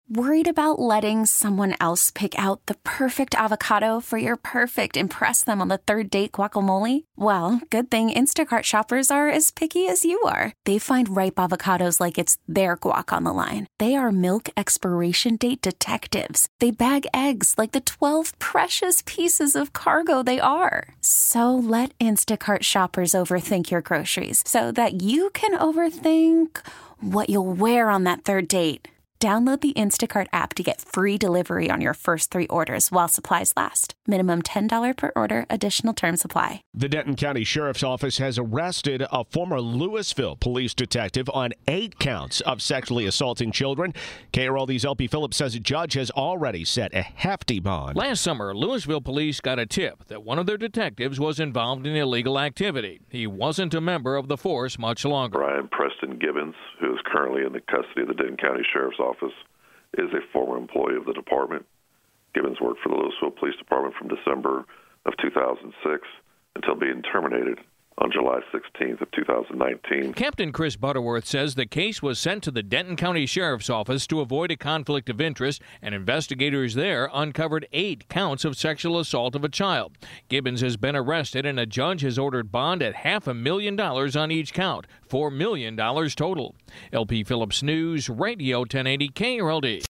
Worried about letting someone else pick out the perfect avocado for your perfect impress them on the third date guacamole? Well, good thing Instacart shoppers are as picky as you are. They find ripe avocados like it's their guac on the line. They are milk expiration date detectives. They bag eggs like the 12 precious pieces of cargo they are. So let Instacart shoppers overthink your groceries so that you can overthink what you'll wear on that third date. Download the Instacart app to get free delivery on your first 3 orders while supplies last. Minimum $10 per order. Additional terms apply. The Denton County Sheriff's Office has arrested a former Louisville police detective on 8 counts of sexually assaulting children. KRLD's LP Phillips says a judge has already set a hefty bond. Last summer, Louisville police got a tip that one of their detectives was involved in illegal activity. He wasn't a member of the force much longer. Brian Preston Gibbons, who is currently in the custody of the Denton County Sheriff's Office, is a former employee of the department. Gibbons worked for the Louisville Police Department from December of 2006 until being terminated on July 16th of 2019. Captain Chris Butterworth says the case was sent to the Denton County Sheriff's Office to avoid a conflict of interest, and investigators there uncovered 8 counts of sexual assault of a child. Gibbons has been arrested, and a judge has ordered bond at $500,000 on each count, $4 million total. LP Phillips News, Radio 1080 KRLD.